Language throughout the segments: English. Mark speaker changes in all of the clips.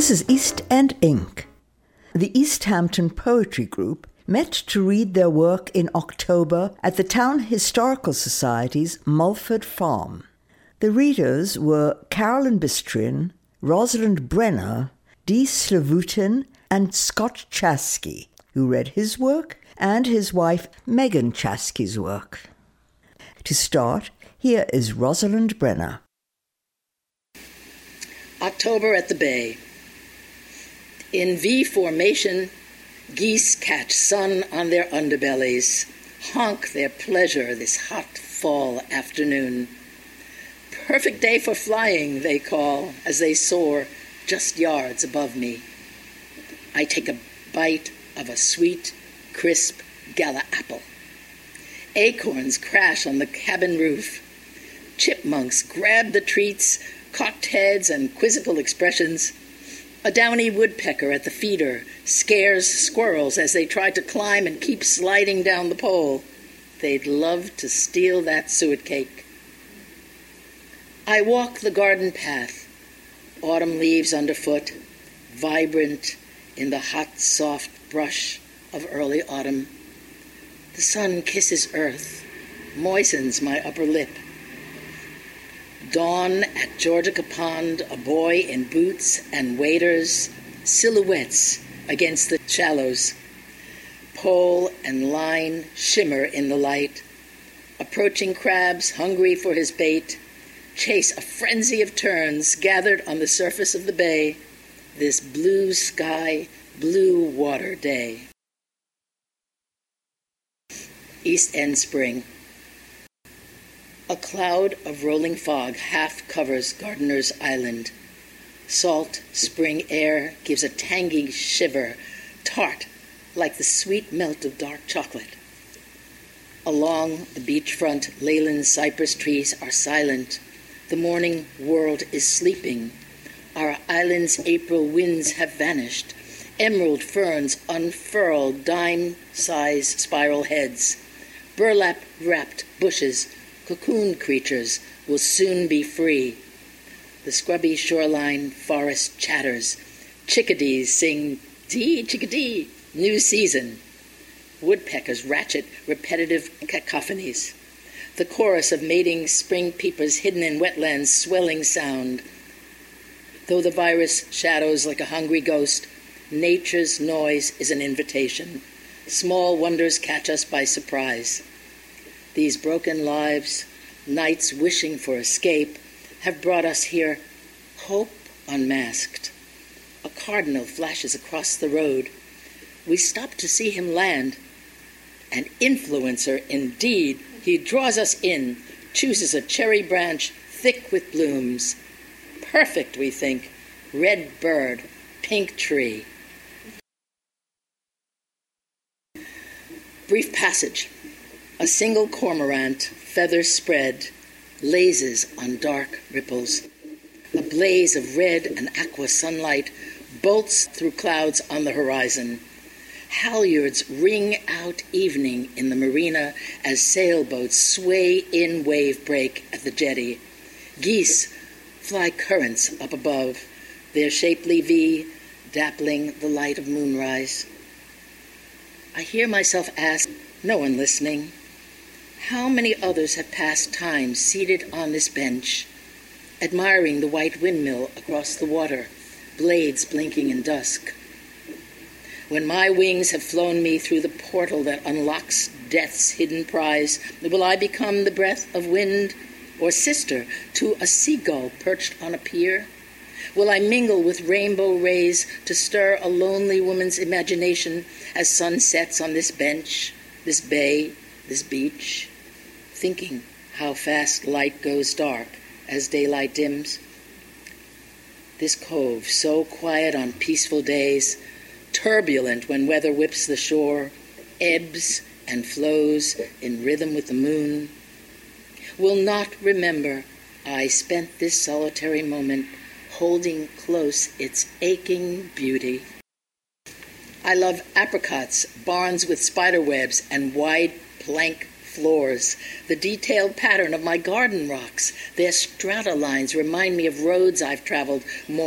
Speaker 1: This is East End Inc. The East Hampton Poetry Group met to read their work in October at the Town Historical Society's Mulford Farm. The readers were Carolyn Bistrian, Rosalind Brenner, Dee Slavutin, and Scott Chasky, who read his work, and his wife Megan Chasky's work. To start, here is Rosalind Brenner.
Speaker 2: October at the Bay. In V formation, geese catch sun on their underbellies, honk their pleasure this hot fall afternoon. Perfect day for flying, they call, as they soar just yards above me. I take a bite of a sweet, crisp gala apple. Acorns crash on the cabin roof. Chipmunks grab the treats, cocked heads and quizzical expressions. A downy woodpecker at the feeder scares squirrels as they try to climb and keep sliding down the pole. They'd love to steal that suet cake. I walk the garden path, autumn leaves underfoot, vibrant in the hot, soft brush of early autumn. The sun kisses earth, moistens my upper lip. Dawn at Georgica Pond, a boy in boots and waders, silhouettes against the shallows. Pole and line shimmer in the light. Approaching crabs, hungry for his bait, chase a frenzy of terns gathered on the surface of the bay, this blue sky, blue water day. East End Spring. A cloud of rolling fog half covers Gardiner's Island. Salt spring air gives a tangy shiver, tart like the sweet melt of dark chocolate. Along the beachfront, Leyland cypress trees are silent. The morning world is sleeping. Our island's April winds have vanished. Emerald ferns unfurl dime-sized spiral heads. Burlap-wrapped bushes, cocoon creatures, will soon be free. The scrubby shoreline forest chatters. Chickadees sing, "Dee, chickadee," new season. Woodpeckers ratchet repetitive cacophonies. The chorus of mating spring peepers hidden in wetlands swelling sound. Though the virus shadows like a hungry ghost, nature's noise is an invitation. Small wonders catch us by surprise. These broken lives, nights wishing for escape, have brought us here, hope unmasked. A cardinal flashes across the road. We stop to see him land. An influencer indeed. He draws us in, chooses a cherry branch thick with blooms. Perfect, we think. Red bird, pink tree. Brief passage. A single cormorant, feathers spread, lazes on dark ripples. A blaze of red and aqua sunlight bolts through clouds on the horizon. Halyards ring out evening in the marina as sailboats sway in wave break at the jetty. Geese fly currents up above, their shapely V dappling the light of moonrise. I hear myself ask, no one listening, how many others have passed time seated on this bench, admiring the white windmill across the water, blades blinking in dusk. When my wings have flown me through the portal that unlocks death's hidden prize, will I become the breath of wind or sister to a seagull perched on a pier? Will I mingle with rainbow rays to stir a lonely woman's imagination as sun sets on this bench, this bay, this beach, thinking how fast light goes dark as daylight dims? This cove, so quiet on peaceful days, turbulent when weather whips the shore, ebbs and flows in rhythm with the moon, will not remember I spent this solitary moment holding close its aching beauty. I love apricots, barns with spider webs and wide plank floors, the detailed pattern of my garden rocks. Their strata lines remind me of roads I've traveled, morphed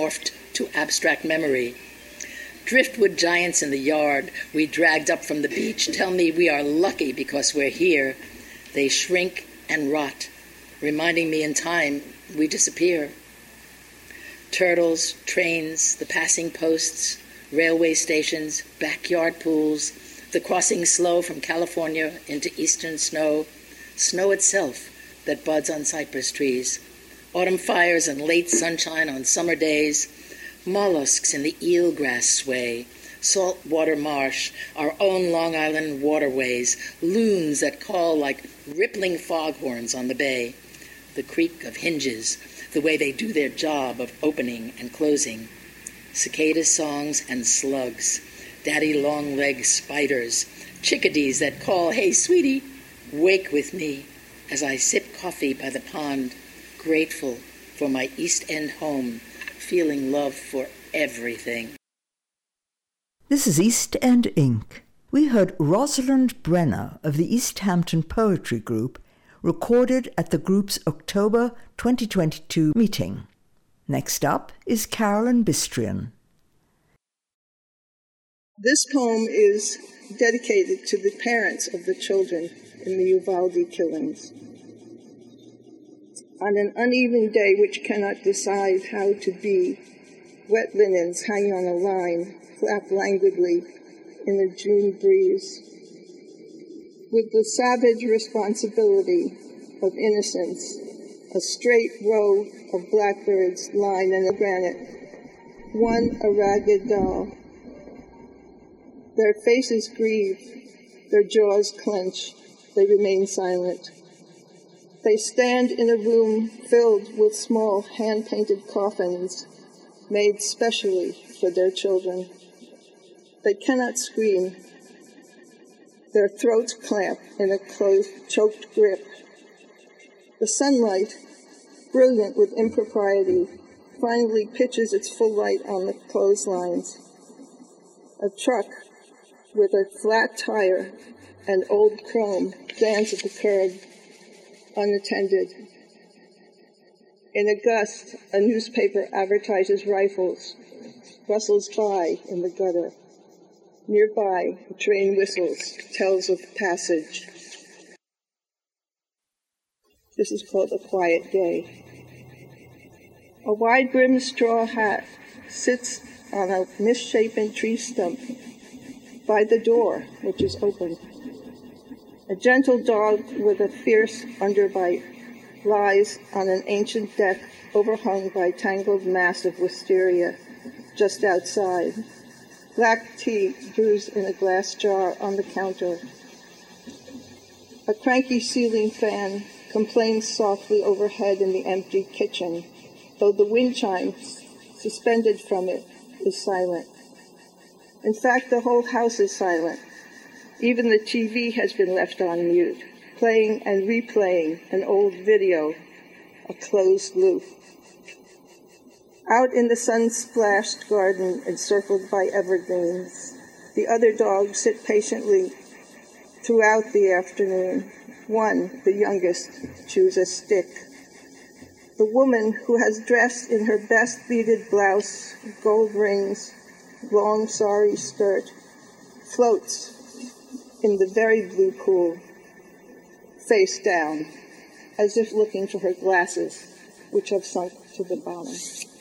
Speaker 2: to abstract memory. Driftwood giants in the yard we dragged up from the beach tell me we are lucky because we're here. They shrink and rot, reminding me in time we disappear. Turtles, trains, the passing posts, railway stations, backyard pools, the crossing slow from California into eastern snow, snow itself that buds on cypress trees, autumn fires and late sunshine on summer days, mollusks in the eelgrass sway, saltwater marsh, our own Long Island waterways, loons that call like rippling foghorns on the bay, the creak of hinges, the way they do their job of opening and closing, cicada songs and slugs, daddy long-legged spiders, chickadees that call, "Hey, sweetie, wake with me," as I sip coffee by the pond, grateful for my East End home, feeling love for everything.
Speaker 1: This is East End Inc. We heard Rosalind Brenner of the East Hampton Poetry Group, recorded at the group's October 2022 meeting. Next up is Carolyn Bistrian.
Speaker 3: This poem is dedicated to the parents of the children in the Uvalde killings. On an uneven day which cannot decide how to be, wet linens hanging on a line flap languidly in the June breeze. With the savage responsibility of innocence, a straight row of blackbirds line in the granite, one a ragged doll. Their faces grieve, their jaws clench, they remain silent. They stand in a room filled with small hand-painted coffins made specially for their children. They cannot scream. Their throats clamp in a choked grip. The sunlight, brilliant with impropriety, finally pitches its full light on the clotheslines. A truck with a flat tire and old chrome stands at the curb, unattended. In a gust, a newspaper advertises rifles, rustles by in the gutter. Nearby, a train whistles, tells of passage. This is called A Quiet Day. A wide-brimmed straw hat sits on a misshapen tree stump by the door, which is open. A gentle dog with a fierce underbite lies on an ancient deck overhung by tangled mass of wisteria just outside. Black tea brews in a glass jar on the counter. A cranky ceiling fan complains softly overhead in the empty kitchen, though the wind chime suspended from it is silent. In fact, the whole house is silent. Even the TV has been left on mute, playing and replaying an old video, a closed loop. Out in the sun-splashed garden encircled by evergreens, the other dogs sit patiently throughout the afternoon. One, the youngest, chews a stick. The woman, who has dressed in her best beaded blouse, gold rings, long sari skirt, floats in the very blue pool, face down, as if looking for her glasses, which have sunk to the bottom.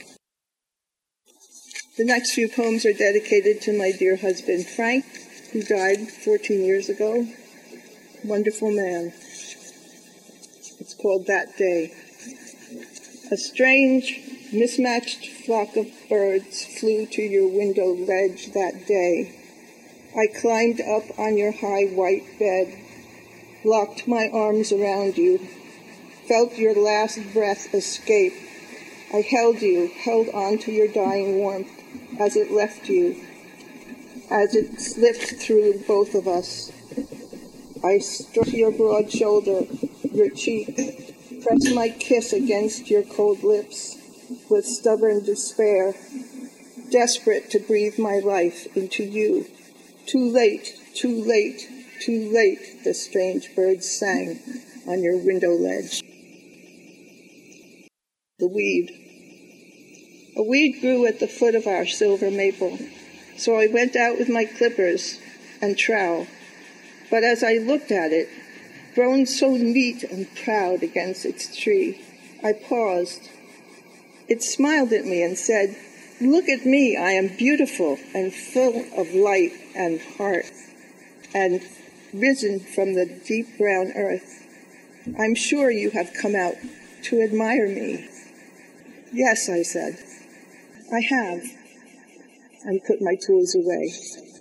Speaker 3: The next few poems are dedicated to my dear husband, Frank, who died 14 years ago. Wonderful man. It's called That Day. A strange, mismatched flock of birds flew to your window ledge that day. I climbed up on your high white bed, locked my arms around you, felt your last breath escape. I held you, held on to your dying warmth as it left you, as it slipped through both of us. I stroked your broad shoulder, your cheek, pressed my kiss against your cold lips with stubborn despair, desperate to breathe my life into you. Too late, too late, too late, the strange birds sang on your window ledge. The weed. A weed grew at the foot of our silver maple, so I went out with my clippers and trowel. But as I looked at it, grown so neat and proud against its tree, I paused. It smiled at me and said, "Look at me, I am beautiful and full of light and heart, and risen from the deep brown earth. I'm sure you have come out to admire me." "Yes," I said, "I have," and put my tools away.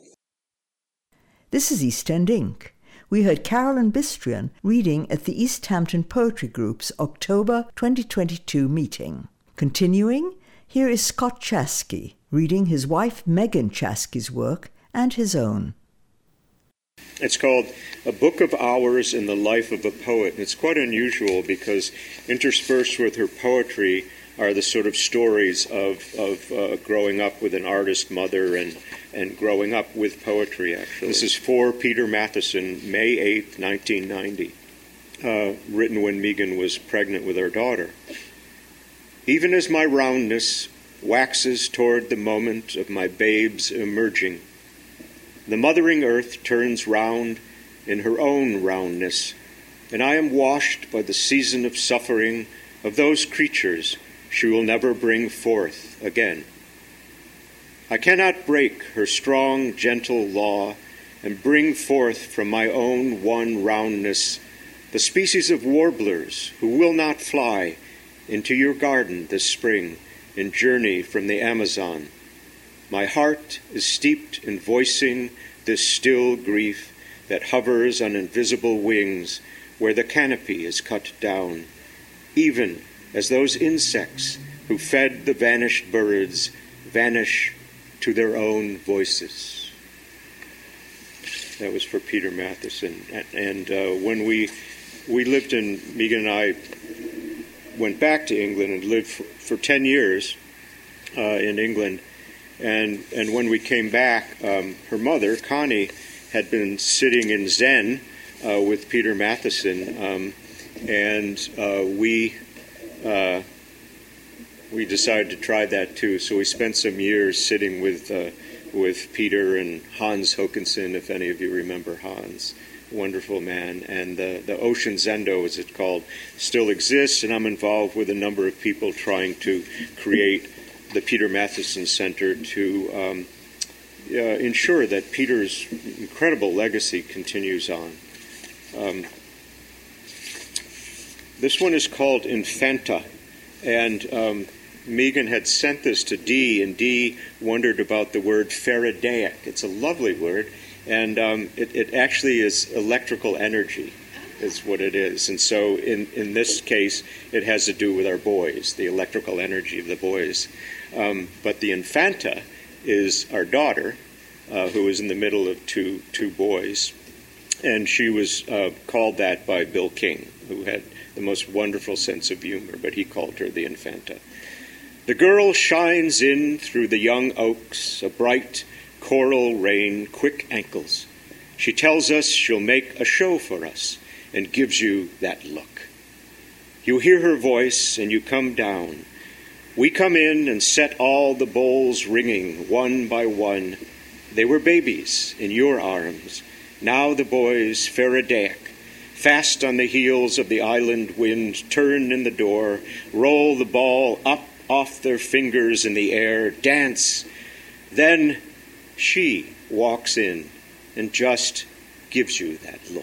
Speaker 1: This is East End Inc. We heard Carolyn Bistrian reading at the East Hampton Poetry Group's October 2022 meeting. Continuing, here is Scott Chasky reading his wife Megan Chasky's work and his own.
Speaker 4: It's called A Book of Hours in the Life of a Poet. It's quite unusual because interspersed with her poetry are the sort of stories of growing up with an artist mother and growing up with poetry, actually. This is for Peter Matheson, May 8th, 1990, written when Megan was pregnant with our daughter. Even as my roundness waxes toward the moment of my babe's emerging, the mothering earth turns round in her own roundness, and I am washed by the season of suffering of those creatures she will never bring forth again. I cannot break her strong, gentle law and bring forth from my own one roundness the species of warblers who will not fly into your garden this spring and journey from the Amazon. My heart is steeped in voicing this still grief that hovers on invisible wings where the canopy is cut down, even as those insects who fed the vanished birds vanish to their own voices. That was for Peter Matheson. And when we lived in, Megan and I went back to England and lived for 10 years in England. And when we came back, her mother, Connie, had been sitting in Zen with Peter Matheson, and we decided to try that too. So we spent some years sitting with Peter and Hans Håkansson, if any of you remember Hans, wonderful man. And the Ocean Zendo, as it's called, still exists, and I'm involved with a number of people trying to create the Peter Matheson Center to ensure that Peter's incredible legacy continues on. This one is called Infanta, and Megan had sent this to Dee, and Dee wondered about the word Faradaic. It's a lovely word, and it actually is electrical energy is what it is. And so in this case, it has to do with our boys, the electrical energy of the boys. But the Infanta is our daughter, who is in the middle of two boys. And she was called that by Bill King, who had the most wonderful sense of humor, but he called her the Infanta. The girl shines in through the young oaks, a bright coral rain, quick ankles. She tells us she'll make a show for us and gives you that look. You hear her voice and you come down. We come in and set all the bowls ringing one by one. They were babies in your arms. Now the boys, Faradaic, fast on the heels of the island wind, turn in the door, roll the ball up off their fingers in the air, dance. Then she walks in and just gives you that look.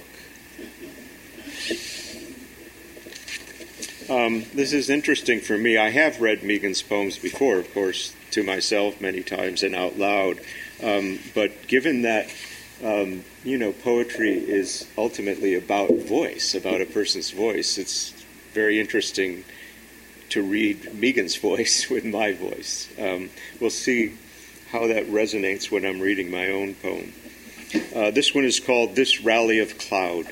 Speaker 4: This is interesting for me. I have read Megan's poems before, of course, to myself many times and out loud. But given that, poetry is ultimately about voice, about a person's voice, it's very interesting to read Megan's voice with my voice. We'll see how that resonates when I'm reading my own poem. This one is called This Rally of Cloud.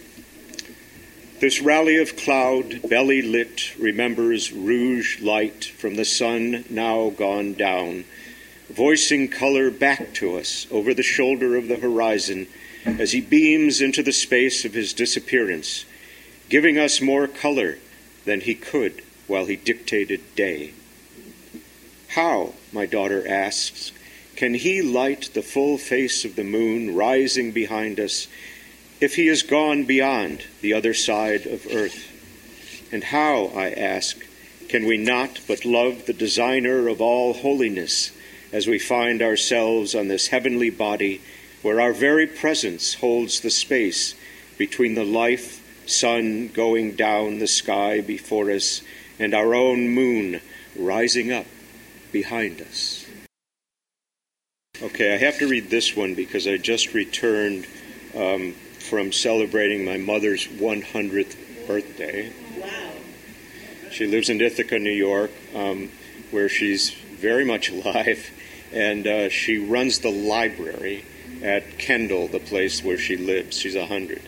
Speaker 4: This rally of cloud, belly lit, remembers rouge light from the sun now gone down, voicing color back to us over the shoulder of the horizon as he beams into the space of his disappearance, giving us more color than he could while he dictated day. How, my daughter asks, can he light the full face of the moon rising behind us if he has gone beyond the other side of earth? And how, I ask, can we not but love the designer of all holiness as we find ourselves on this heavenly body where our very presence holds the space between the life sun going down the sky before us and our own moon rising up behind us? Okay, I have to read this one because I just returned from celebrating my mother's 100th birthday.
Speaker 2: Wow.
Speaker 4: She lives in Ithaca, New York, where she's very much alive, and she runs the library at Kendall, the place where she lives. She's 100.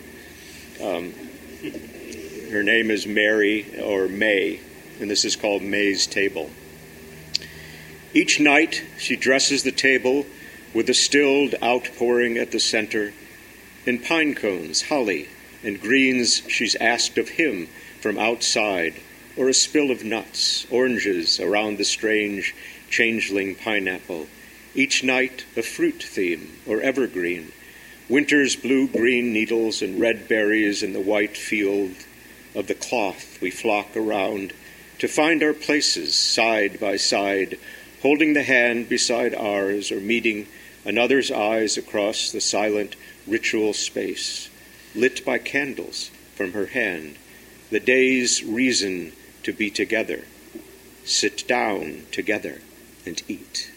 Speaker 4: Her name is Mary, or May, and this is called May's Table. Each night she dresses the table with a stilled outpouring at the center, in pine cones, holly, and greens she's asked of him from outside, or a spill of nuts, oranges around the strange changeling pineapple. Each night a fruit theme, or evergreen, winter's blue-green needles and red berries in the white field of the cloth we flock around to find our places side by side, holding the hand beside ours or meeting another's eyes across the silent ritual space, lit by candles from her hand, the day's reason to be together, sit down and eat.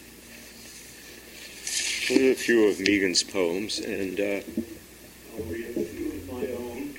Speaker 4: Those are a few of Megan's poems, and I'll read a few of my own.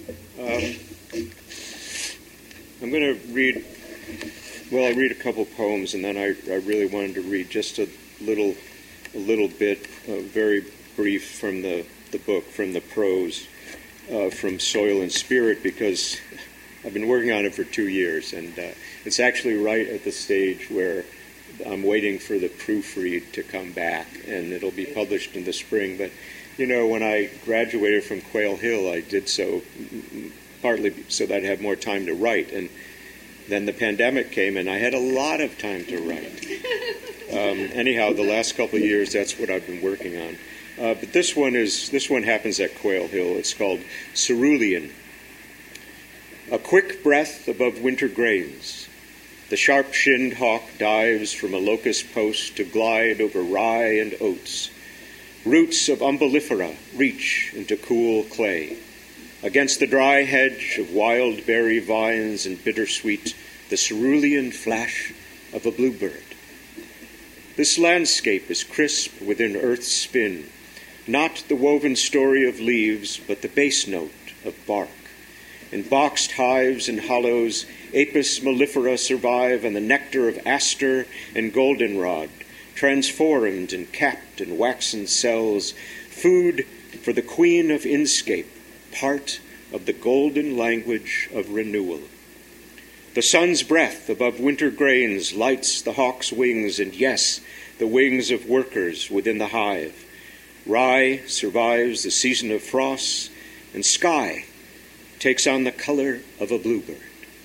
Speaker 4: I'm going to read, well, I read a couple poems, and then I really wanted to read just a little bit, very brief from the book, from the prose, from Soil and Spirit, because I've been working on it for 2 years, and it's actually right at the stage where I'm waiting for the proofread to come back, and it'll be published in the spring. But, you know, when I graduated from Quail Hill, I did so partly so that I'd have more time to write, and then the pandemic came, and I had a lot of time to write. Anyhow, the last couple of years, that's what I've been working on. But this one happens at Quail Hill. It's called Cerulean. A quick breath above winter grains. The sharp-shinned hawk dives from a locust post to glide over rye and oats. Roots of umbellifera reach into cool clay. Against the dry hedge of wild berry vines and bittersweet, the cerulean flash of a bluebird. This landscape is crisp within earth's spin, not the woven story of leaves, but the bass note of bark. In boxed hives and hollows, Apis mellifera survive, and the nectar of aster and goldenrod, transformed and capped in waxen cells, food for the queen of inscape, part of the golden language of renewal. The sun's breath above winter grains lights the hawk's wings, and yes, the wings of workers within the hive. Rye survives the season of frosts, and sky takes on the color of a bluebird.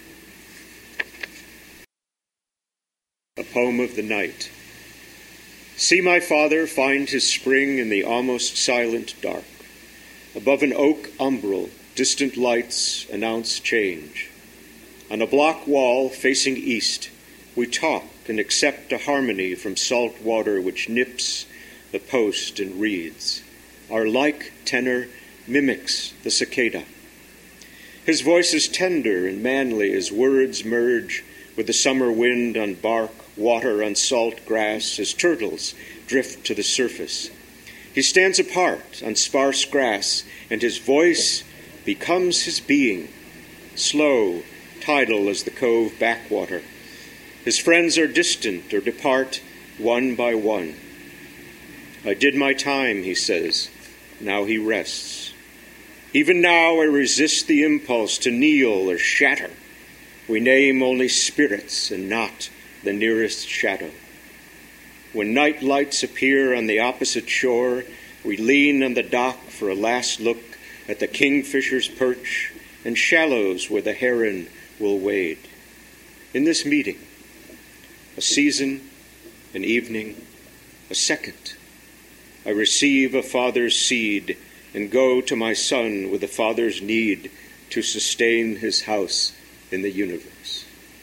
Speaker 4: A poem of the night. See my father find his spring in the almost silent dark. Above an oak umbral, distant lights announce change. On a block wall facing east, we talk and accept a harmony from salt water which nips the post and reeds. Our like tenor mimics the cicada. His voice is tender and manly as words merge with the summer wind on bark, water on salt grass, as turtles drift to the surface. He stands apart on sparse grass, and his voice becomes his being, slow, tidal as the cove backwater. His friends are distant or depart one by one. I did my time, he says. Now he rests. Even now I resist the impulse to kneel or shatter. We name only spirits and not the nearest shadow. When night lights appear on the opposite shore, we lean on the dock for a last look at the kingfisher's perch and shallows where the heron will wade. In this meeting, a season, an evening, a second. I receive a father's seed and go to my son with a father's need to sustain his house in the universe.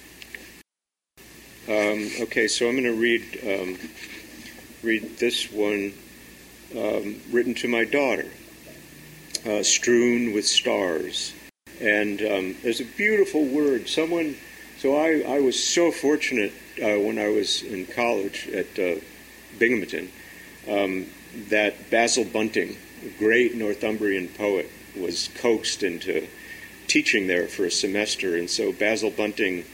Speaker 4: Okay, so I'm going to read this one, written to my daughter, Strewn with Stars. And there's a beautiful word. I was so fortunate when I was in college at Binghamton that Basil Bunting, a great Northumbrian poet, was coaxed into teaching there for a semester. And so Basil Bunting,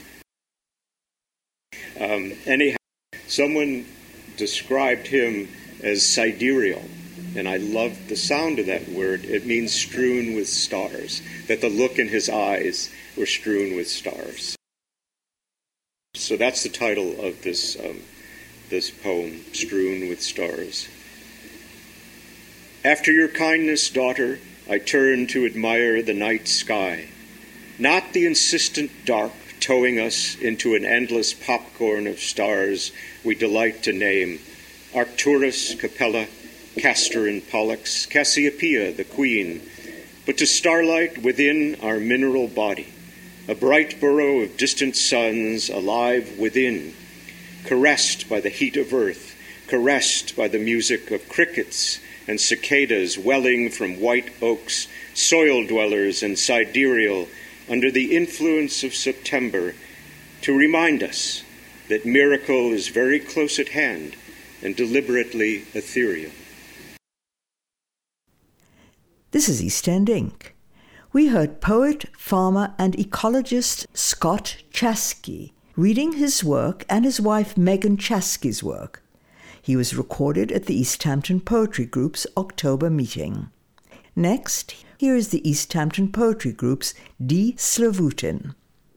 Speaker 4: anyhow, someone described him as sidereal. And I loved the sound of that word. It means strewn with stars, that the look in his eyes were strewn with stars. So that's the title of this poem, Strewn with Stars. After your kindness, daughter, I turn to admire the night sky, not the insistent dark towing us into an endless popcorn of stars we delight to name, Arcturus, Capella, Castor and Pollux, Cassiopeia, the queen, but to starlight within our mineral body, a bright burrow of distant suns alive within, caressed by the heat of earth, caressed by the music of crickets and cicadas welling from white oaks, soil dwellers and sidereal, under the influence of September, to remind us that miracle is very close at hand and deliberately ethereal.
Speaker 1: This is East End Inc. We heard poet, farmer, and ecologist Scott Chasky reading his work and his wife Megan Chasky's work. He was recorded at the East Hampton Poetry Group's October meeting. Next, here is the East Hampton Poetry Group's Dee Slavutin.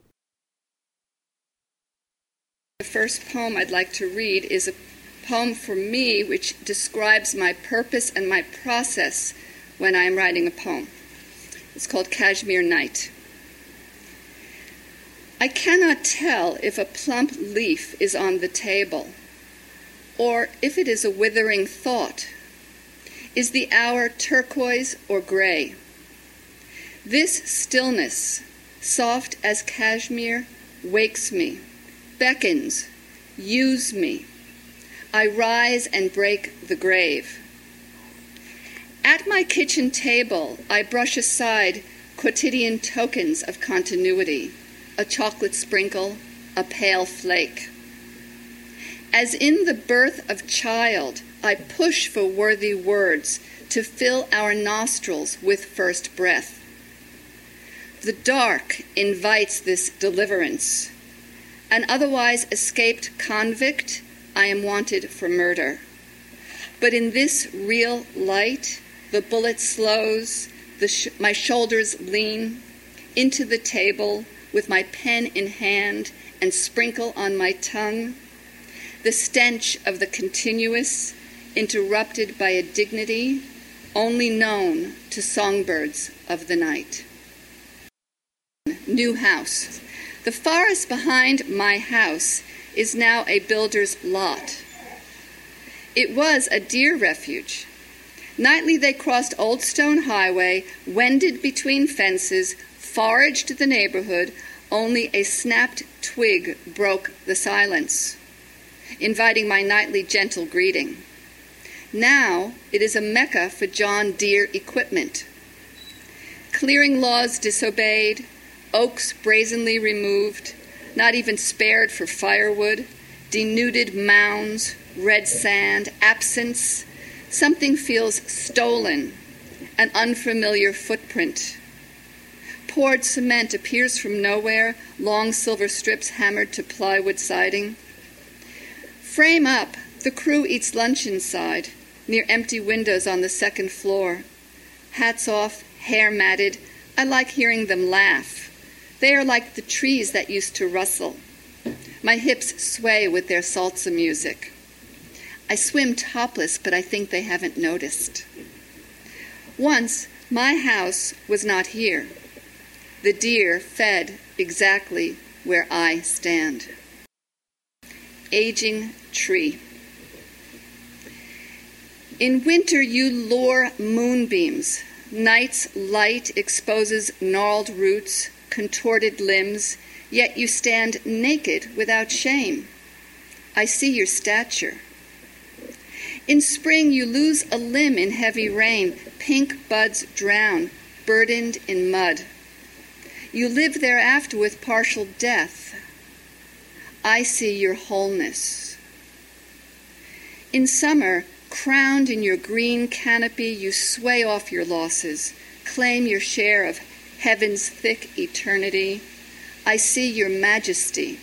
Speaker 5: The first poem I'd like to read is a poem for me which describes my purpose and my process when I am writing a poem. It's called Kashmir Night. I cannot tell if a plump leaf is on the table, or if it is a withering thought. Is the hour turquoise or gray? This stillness, soft as cashmere, wakes me, beckons, use me. I rise and break the grave. At my kitchen table, I brush aside quotidian tokens of continuity, a chocolate sprinkle, a pale flake. As in the birth of child, I push for worthy words to fill our nostrils with first breath. The dark invites this deliverance. An otherwise escaped convict, I am wanted for murder. But in this real light, the bullet slows, my shoulders lean into the table with my pen in hand and sprinkle on my tongue the stench of the continuous, interrupted by a dignity only known to songbirds of the night. New house. The forest behind my house is now a builder's lot. It was a deer refuge. Nightly they crossed Old Stone Highway, wended between fences, foraged the neighborhood. Only a snapped twig broke the silence, inviting my nightly gentle greeting. Now it is a mecca for John Deere equipment. Clearing laws disobeyed, oaks brazenly removed, not even spared for firewood, denuded mounds, red sand, absence. Something feels stolen, an unfamiliar footprint. Poured cement appears from nowhere, long silver strips hammered to plywood siding. Frame up, the crew eats lunch inside, near empty windows on the second floor. Hats off, hair matted, I like hearing them laugh. They are like the trees that used to rustle. My hips sway with their salsa music. I swim topless, but I think they haven't noticed. Once, my house was not here. The deer fed exactly where I stand. aging tree. In winter you lure moonbeams. Night's light exposes gnarled roots, contorted limbs, yet you stand naked without shame. I see your stature. In spring you lose a limb in heavy rain. Pink buds drown, burdened in mud. You live thereafter with partial death. I see your wholeness. In summer, crowned in your green canopy, you sway off your losses, claim your share of heaven's thick eternity. I see your majesty.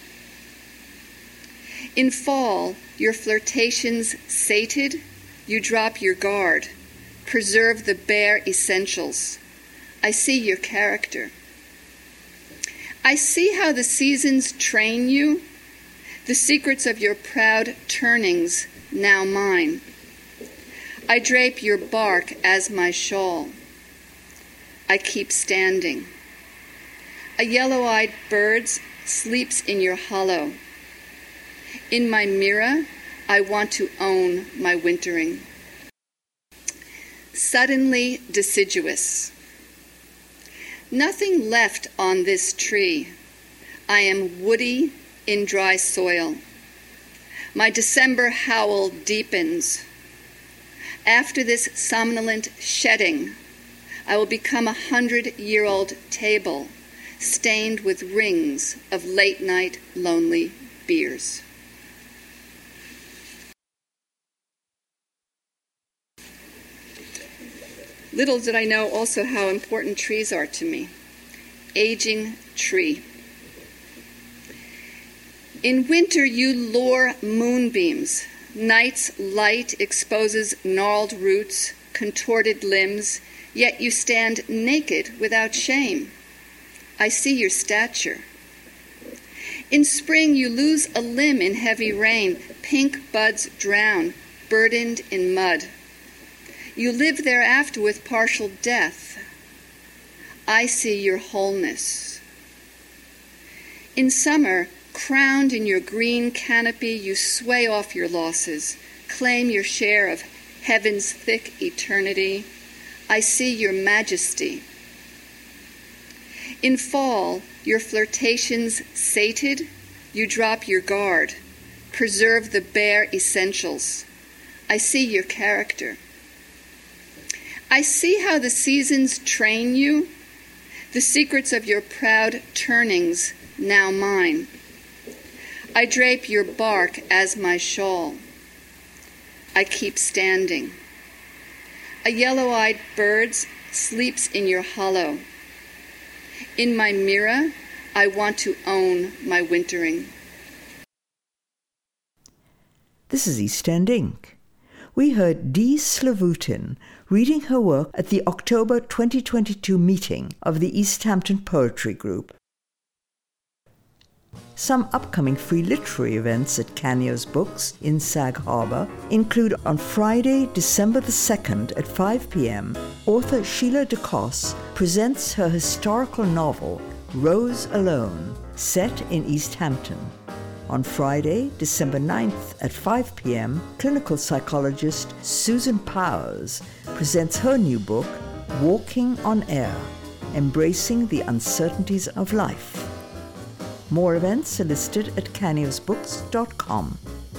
Speaker 5: In fall, your flirtations sated, you drop your guard, preserve the bare essentials. I see your character. I see how the seasons train you, the secrets of your proud turnings, now mine. I drape your bark as my shawl. I keep standing. A yellow-eyed bird sleeps in your hollow. In my mirror, I want to own my wintering. Suddenly deciduous. Nothing left on this tree. I am woody in dry soil. My December howl deepens. After this somnolent shedding, I will become 100-year-old table, stained with rings of late-night lonely beers. Little did I know also how important trees are to me. Aging tree. In winter you lure moonbeams. Night's light exposes gnarled roots, contorted limbs, yet you stand naked without shame. I see your stature. In spring you lose a limb in heavy rain. Pink buds drown, burdened in mud. You live thereafter with partial death. I see your wholeness. In summer, crowned in your green canopy, you sway off your losses, claim your share of heaven's thick eternity. I see your majesty. In fall, your flirtations sated, you drop your guard, preserve the bare essentials. I see your character. I see how the seasons train you, the secrets of your proud turnings, now mine. I drape your bark as my shawl. I keep standing. A yellow-eyed bird sleeps in your hollow. In my mirror, I want to own my wintering.
Speaker 1: This is East End Inc. We heard Dee Slavutin reading her work at the October 2022 meeting of the East Hampton Poetry Group. Some upcoming free literary events at Canio's Books in Sag Harbor include on Friday, December the 2nd at 5 p.m., author Sheila DeCosse presents her historical novel, Rose Alone, set in East Hampton. On Friday, December 9th at 5 p.m., clinical psychologist Susan Powers presents her new book, Walking on Air, Embracing the Uncertainties of Life. More events are listed at caniosbooks.com.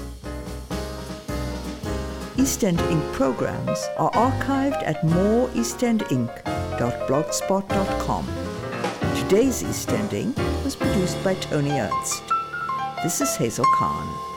Speaker 1: East End Inc. programs are archived at moreeastendinc.blogspot.com. Today's East End Inc. was produced by Tony Ernst. This is Hazel Kahn.